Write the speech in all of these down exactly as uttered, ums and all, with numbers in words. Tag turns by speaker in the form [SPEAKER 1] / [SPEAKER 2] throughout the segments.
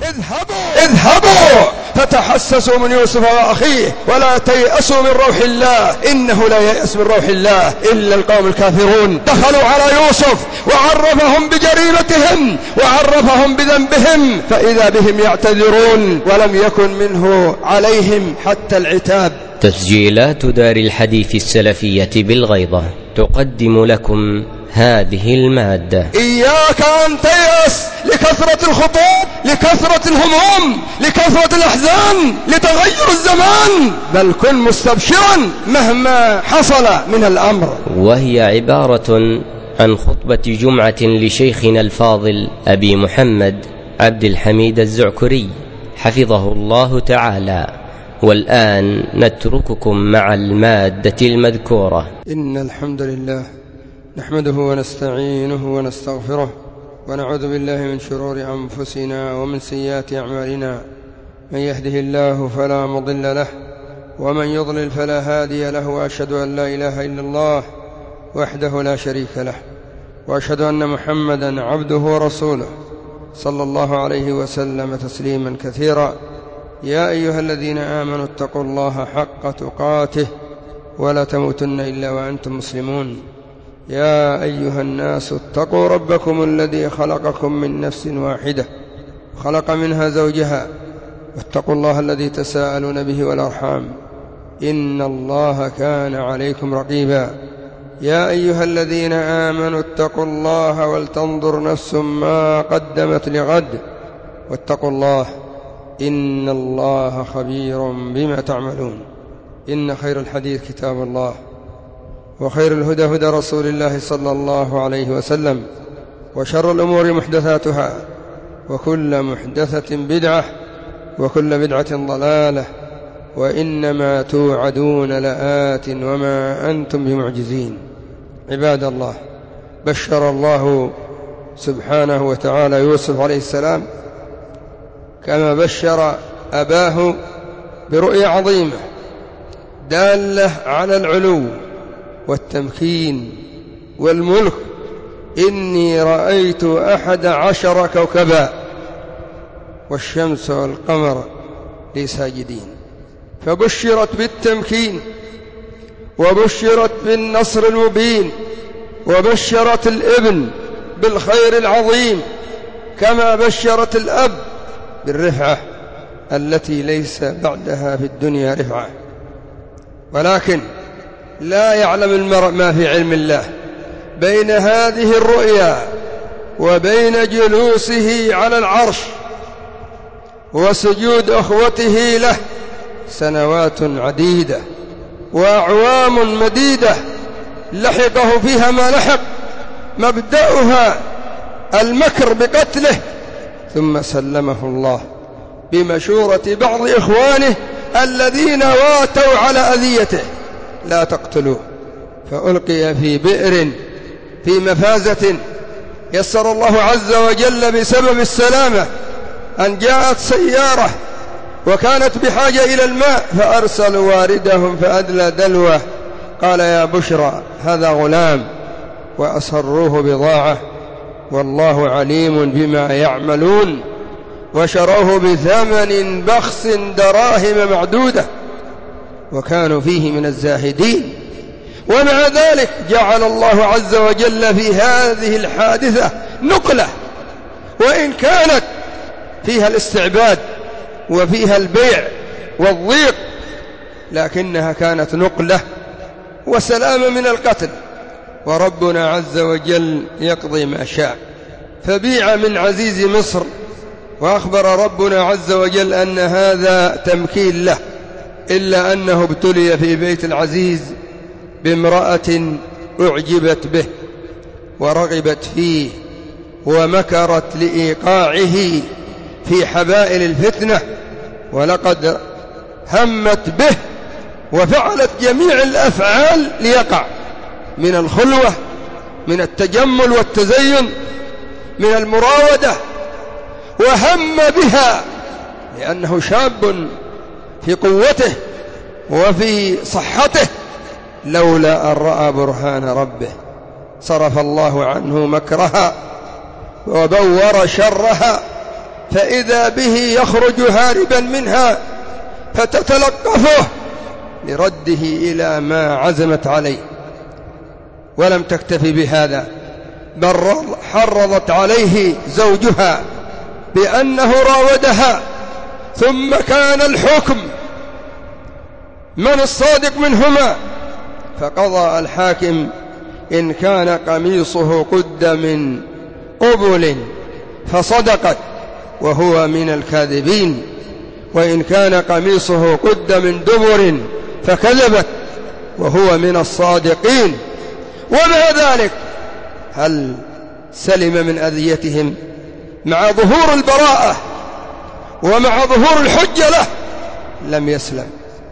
[SPEAKER 1] اذهبوا اذهبوا فتحسسوا من يوسف وأخيه ولا تيأسوا من روح الله، إنه لا ييأس من روح الله إلا القوم الكافرون. دخلوا على يوسف وعرفهم بجريمتهم وعرفهم بذنبهم، فإذا بهم يعتذرون ولم يكن منه عليهم حتى العتاب.
[SPEAKER 2] تسجيلات دار الحديث السلفية بالغيضة تقدم لكم هذه المادة.
[SPEAKER 1] إياك أن تيأس لكثرة الخطوب، لكثرة الهموم، لكثرة الأحزان، لتغير الزمان، بل كن مستبشرا مهما حصل من الأمر.
[SPEAKER 2] وهي عبارة عن خطبة جمعة لشيخنا الفاضل أبي محمد عبد الحميد الزعكري حفظه الله تعالى. والآن نترككم مع المادة المذكورة.
[SPEAKER 1] إن الحمد لله نحمده ونستعينه ونستغفره ونعوذ بالله من شرور أنفسنا ومن سيئات أعمالنا، من يهده الله فلا مضل له ومن يضلل فلا هادي له، وأشهد أن لا إله إلا الله وحده لا شريك له، وأشهد أن محمدا عبده ورسوله صلى الله عليه وسلم تسليما كثيرا. يا أيها الذين آمنوا اتقوا الله حق تقاته ولا تموتن إلا وأنتم مسلمون. يا أيها الناس اتقوا ربكم الذي خلقكم من نفس واحدة خلق منها زوجها، واتقوا الله الذي تساءلون به والأرحام، إن الله كان عليكم رقيبا. يا أيها الذين آمنوا اتقوا الله ولتنظر نفس ما قدمت لغد، واتقوا الله إن الله خبير بما تعملون. إن خير الحديث كتاب الله، وخير الهدى هدى رسول الله صلى الله عليه وسلم، وشر الأمور محدثاتها، وكل محدثة بدعة، وكل بدعة ضلالة، وإنما توعدون لآت وما أنتم بمعجزين. عباد الله، بشر الله سبحانه وتعالى يوسف عليه السلام كما بشر أباه برؤيا عظيمة دالة على العلو والتمكين والملك. إني رأيت أحد عشر كوكبا والشمس والقمر لي ساجدين. فبشرت بالتمكين، وبشرت بالنصر المبين، وبشرت الابن بالخير العظيم، كما بشرت الأب بالرفعة التي ليس بعدها في الدنيا رفعة. ولكن لا يعلم المرء ما في علم الله بين هذه الرؤيا وبين جلوسه على العرش وسجود أخوته له سنوات عديدة وأعوام مديدة لحقه فيها ما لحق، مبدأها المكر بقتله، ثم سلمه الله بمشورة بعض إخوانه الذين واتوا على أذيته: لا تقتلوه. فألقي في بئر في مفازة. يسر الله عز وجل بسبب السلامة أن جاءت سيارة وكانت بحاجة إلى الماء، فأرسلوا واردهم فأدلى دلوه، قال: يا بشرى هذا غلام، وأسروه بضاعة والله عليم بما يعملون، وشروه بثمن بخس دراهم معدودة، وكانوا فيه من الزاهدين. ومع ذلك جعل الله عز وجل في هذه الحادثة نقلة، وإن كانت فيها الاستعباد وفيها البيع والضيق، لكنها كانت نقلة وسلامة من القتل. وربنا عز وجل يقضي ما شاء، فبيع من عزيز مصر، وأخبر ربنا عز وجل أن هذا تمكين له، إلا أنه ابتلي في بيت العزيز بامرأة أعجبت به ورغبت فيه ومكرت لإيقاعه في حبائل الفتنة، ولقد همت به وفعلت جميع الأفعال ليقع، من الخلوة، من التجمل والتزين، من المراودة، وهم بها لأنه شاب في قوته وفي صحته، لولا أن رأى برهان ربه صرف الله عنه مكرها وبور شرها فإذا به يخرج هاربا منها فتتلقفه لرده إلى ما عزمت عليه. ولم تكتفي بهذا، بل حرضت عليه زوجها بأنه راودها. ثم كان الحكم من الصادق منهما، فقضى الحاكم إن كان قميصه قد من قبل فصدقت وهو من الكاذبين، وإن كان قميصه قد من دبر فكذبت وهو من الصادقين. ومع ذلك هل سلم من أذيتهم مع ظهور البراءة ومع ظهور الحجة له؟ لم يسلم،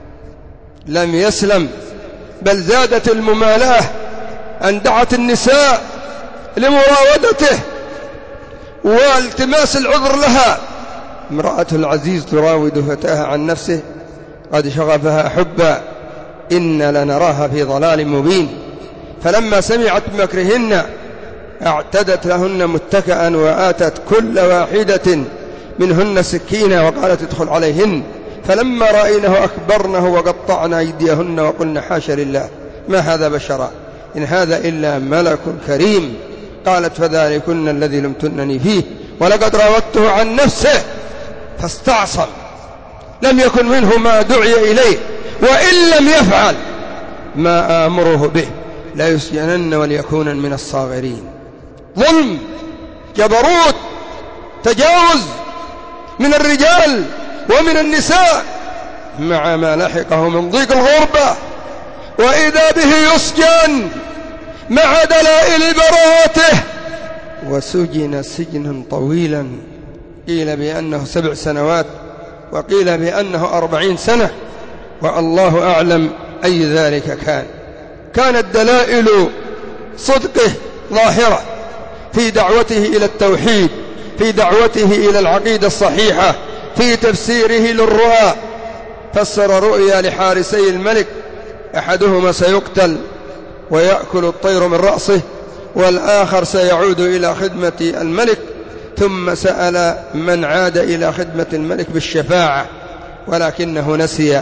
[SPEAKER 1] لم يسلم، بل زادت الممالاة أن دعت النساء لمراودته والتماس العذر لها. امرأة العزيز تراود فتاها عن نفسه قد شغفها حبا إن لنراها في ضلال مبين. فلما سمعت بمكرهن اعتدت لهن متكئا وآتت كل واحدة منهن سكينة وقالت ادخل عليهن. فلما رأينه أكبرنه وقطعن أيديهن وقلن حاشا لله ما هذا بشرا إن هذا إلا ملك كريم. قالت فذلكن الذي لمتنني فيه ولقد راودته عن نفسه فاستعصم، لم يكن منه ما دعي إليه، وإن لم يفعل ما آمره به لا يسجنن وليكون من الصاغرين. ظلم، جبروت، تجاوز من الرجال ومن النساء، مع ما لحقه من ضيق الغربة، وإذا به يسجن مع دلائل براءته. وسجن سجنا طويلا، قيل بأنه سبع سنوات وقيل بأنه أربعين سنة، والله أعلم أي ذلك كان. كانت دلائل صدقه ظاهرة في دعوته إلى التوحيد، في دعوته إلى العقيدة الصحيحة، في تفسيره للرؤى. فسر رؤيا لحارسي الملك أحدهما سيقتل ويأكل الطير من رأسه، والآخر سيعود إلى خدمة الملك، ثم سأل من عاد إلى خدمة الملك بالشفاعة ولكنه نسي،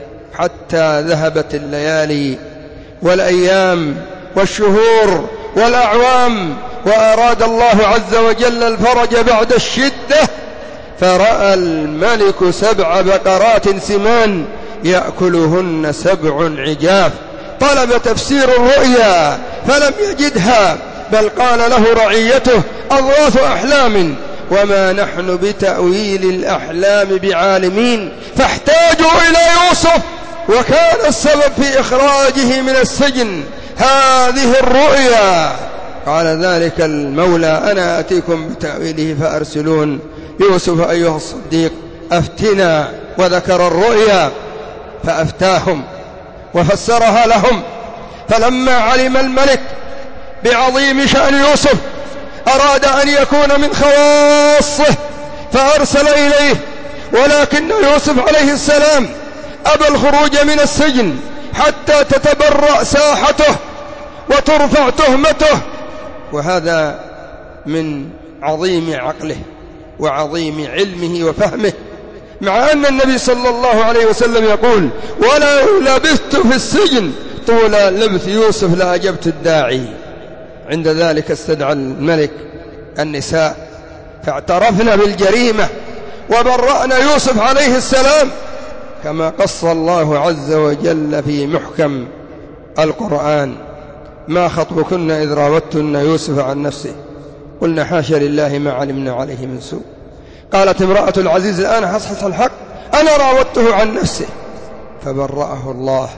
[SPEAKER 1] حتى ذهبت الليالي والأيام والشهور والأعوام، وأراد الله عز وجل الفرج بعد الشدة، فرأى الملك سبع بقرات سمان يأكلهن سبع عجاف. طلب تفسير الرؤيا فلم يجدها، بل قال له رعيته أضغاث أحلام وما نحن بتأويل الأحلام بعالمين. فاحتاجوا إلى يوسف، وكان السبب في إخراجه من السجن هذه الرؤيا. قال ذلك المولى أنا أتيكم بتأويله فأرسلون. يوسف أيها الصديق أفتنا، وذكر الرؤيا فأفتاهم وفسرها لهم. فلما علم الملك بعظيم شأن يوسف أراد أن يكون من خواصه فأرسل إليه، ولكن يوسف عليه السلام أبى الخروج من السجن حتى تتبرأ ساحته وترفع تهمته. وهذا من عظيم عقله وعظيم علمه وفهمه، مع أن النبي صلى الله عليه وسلم يقول ولو لبثت في السجن طول لبث يوسف لأجبت الداعي. عند ذلك استدعى الملك النساء فاعترفنا بالجريمة وبرأنا يوسف عليه السلام، كما قص الله عز وجل في محكم القرآن ما خطبكن إذ راودتن يوسف عن نفسه قلنا حاشا لله ما علمنا عليه من سوء. قالت امرأة العزيز الآن حصحص الحق أنا راودته عن نفسه، فبرأه الله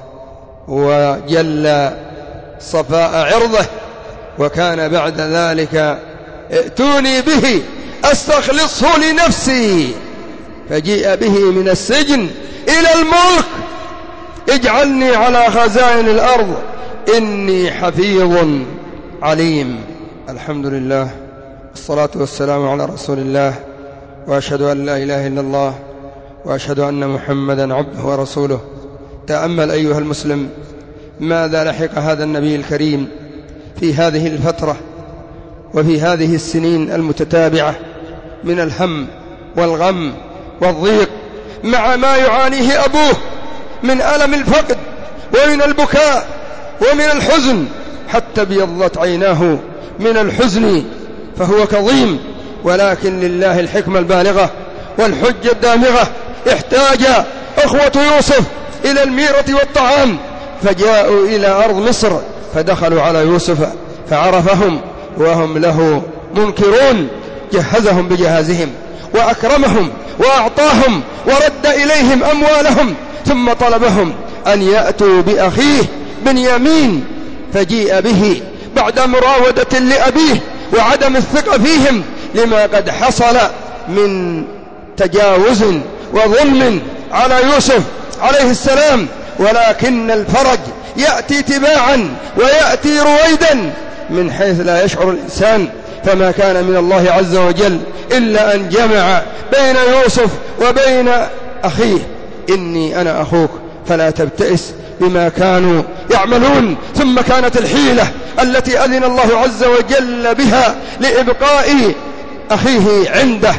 [SPEAKER 1] وجل صفاء عرضه. وكان بعد ذلك ائتوني به أستخلصه لنفسي، فجيء به من السجن إلى الملك اجعلني على خزائن الأرض إني حفيظ عليم. الحمد لله، الصلاة والسلام على رسول الله، وأشهد أن لا إله إلا الله، وأشهد أن محمدا عبده ورسوله. تأمل أيها المسلم ماذا لحق هذا النبي الكريم في هذه الفترة وفي هذه السنين المتتابعة من الهم والغم والضيق، مع ما يعانيه أبوه من ألم الفقد ومن البكاء ومن الحزن، حتى ابيضت عيناه من الحزن فهو كظيم. ولكن لله الحكمة البالغة والحجة الدامغة. احتاج أخوة يوسف إلى الميرة والطعام، فجاءوا إلى أرض مصر، فدخلوا على يوسف فعرفهم وهم له منكرون. جهزهم بجهازهم وأكرمهم وأعطاهم ورد إليهم أموالهم، ثم طلبهم أن يأتوا بأخيه بنيامين، فجيء به بعد مراودة لأبيه وعدم الثقة فيهم لما قد حصل من تجاوز وظلم على يوسف عليه السلام. ولكن الفرج يأتي تباعا ويأتي رويدا من حيث لا يشعر الإنسان، فما كان من الله عز وجل إلا أن جمع بين يوسف وبين أخيه. إني أنا أخوك فلا تبتئس بما كانوا يعملون. ثم كانت الحيلة التي أذن الله عز وجل بها لإبقاء أخيه عنده،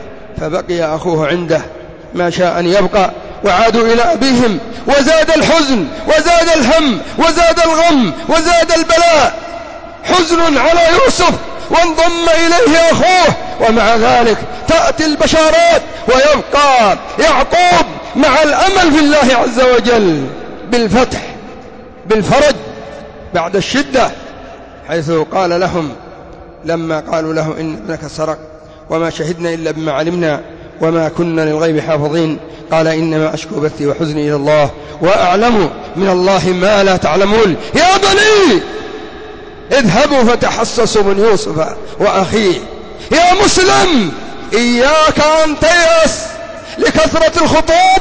[SPEAKER 1] فبقي أخوه عنده ما شاء أن يبقى، وعادوا إلى أبيهم، وزاد الحزن وزاد الهم وزاد الغم وزاد البلاء. حزن على يوسف وانضم إليه أخوه، ومع ذلك تأتي البشارات ويبقى يعقوب مع الأمل في الله عز وجل بالفتح بالفرج بعد الشدة، حيث قال لهم لما قالوا له إن ابنك سرق وما شهدنا إلا بما علمنا وما كنا للغيب حافظين، قال إنما أشكو بثي وحزني إلى الله وأعلم من الله ما لا تعلمون. يا بني اذهبوا فتحسسوا من يوسف وأخيه. يا مسلم إياك أن تيأس لكثرة الخطوب،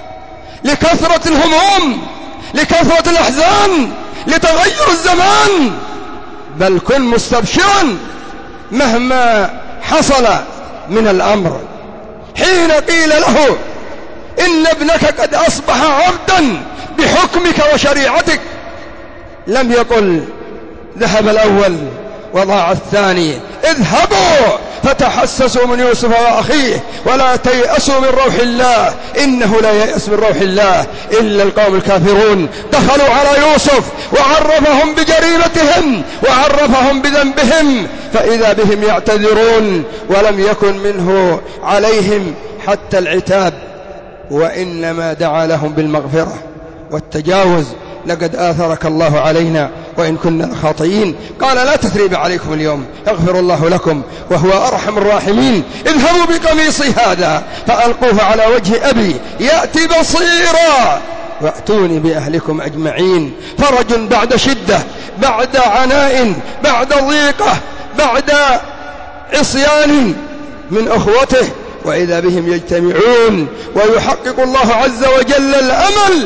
[SPEAKER 1] لكثرة الهموم، لكثرة الأحزان، لتغير الزمان، بل كن مستبشرا مهما حصل من الأمر. حين قيل له إن ابنك قد أصبح عبدا بحكمك وشريعتك، لم يقل ذهب الأول وضاع الثاني. اذهبوا فتحسسوا من يوسف وأخيه ولا تيأسوا من روح الله، إنه لا ييأس من روح الله إلا القوم الكافرون. دخلوا على يوسف وعرفهم بجريمتهم وعرفهم بذنبهم، فإذا بهم يعتذرون ولم يكن منه عليهم حتى العتاب، وإنما دعا لهم بالمغفرة والتجاوز. لقد آثرك الله علينا وإن كنا خاطئين. قال لا تثريب عليكم اليوم، يغفر الله لكم وهو أرحم الراحمين. اذهبوا بقميصي هذا فألقوه على وجه أبي يأتي بصيرا وأتوني بأهلكم أجمعين. فرج بعد شدة، بعد عناء، بعد ضيقة، بعد عصيان من أخوته، وإذا بهم يجتمعون ويحقق الله عز وجل الأمل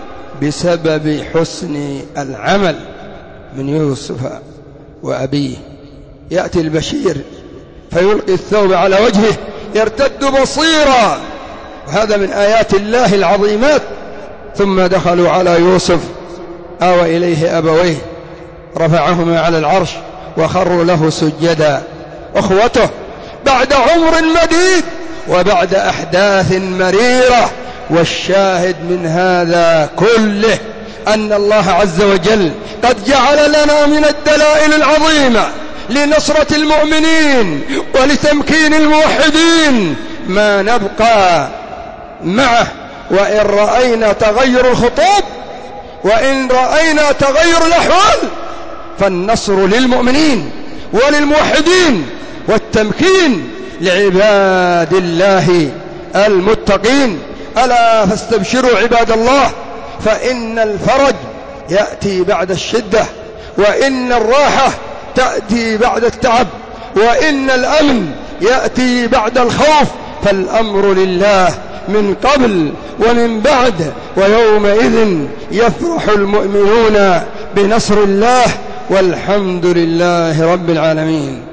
[SPEAKER 1] بسبب حسن العمل من يوسف وأبيه. يأتي البشير فيلقي الثوب على وجهه يرتد بصيرا، وهذا من آيات الله العظيمات. ثم دخلوا على يوسف آوى إليه أبويه رفعهما على العرش وخروا له سجدا. أخوته بعد عمر مديد وبعد أحداث مريرة. والشاهد من هذا كله أن الله عز وجل قد جعل لنا من الدلائل العظيمة لنصرة المؤمنين ولتمكين الموحدين ما نبقى معه. وإن رأينا تغير الخطوب وإن رأينا تغير الأحوال فالنصر للمؤمنين وللموحدين والتمكين لعباد الله المتقين. ألا فاستبشروا عباد الله، فإن الفرج يأتي بعد الشدة، وإن الراحة تأتي بعد التعب، وإن الأمن يأتي بعد الخوف. فالأمر لله من قبل ومن بعد، ويومئذ يفرح المؤمنون بنصر الله، والحمد لله رب العالمين.